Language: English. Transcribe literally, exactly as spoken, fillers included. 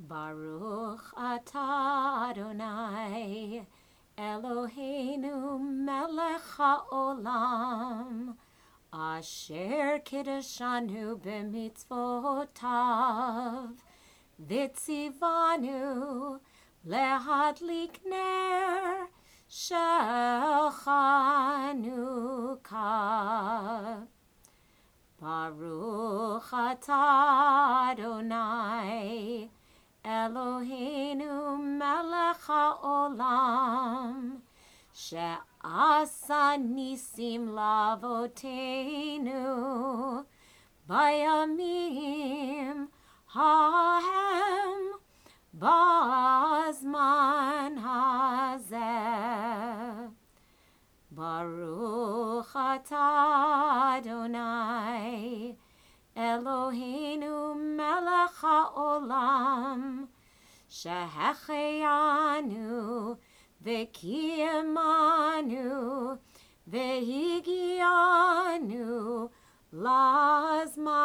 Baruch atah Adonai Eloheinu melech haolam asher kiddushanu b'mitzvotav v'tzivanu lehadlik ner shel Chanukah. Baruch atah Adonai Eloheinu melech haolam she'asa nisim lavoteinu bayamim hahem bazman hazeh. Baruch atah Adonai Eloheinu melech haolam shehecheyanu v'kiyamanu v'higianu lazman